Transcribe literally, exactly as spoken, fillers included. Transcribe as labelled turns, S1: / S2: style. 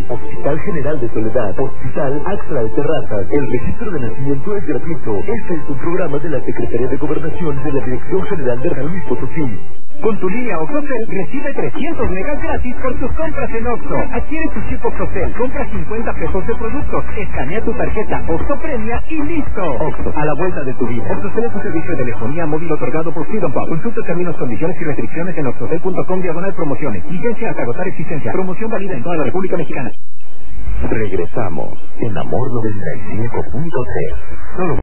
S1: Hospital General de Soledad, Hospital Axtra de Terrazas. El registro de nacimiento es gratuito. Este es un programa de la Secretaría de Gobernación de la Dirección General de San Luis Potosí.
S2: Con tu línea Oxocel, recibe trescientos megas gratis por tus compras en Oxxo. Adquiere tu chip Oxocel, compra cincuenta pesos de productos, escanea tu tarjeta Oxxo Premia y listo. Oxxo, a la vuelta de tu vida. Oxocel es un servicio de telefonía móvil otorgado por Freedom Pub. Consulta términos, condiciones y restricciones en oxocel punto com diagonal promociones. Licencia hasta agotar existencia. Promoción válida en toda la República Mexicana.
S1: Regresamos en Amor noventa y cinco punto tres. Solo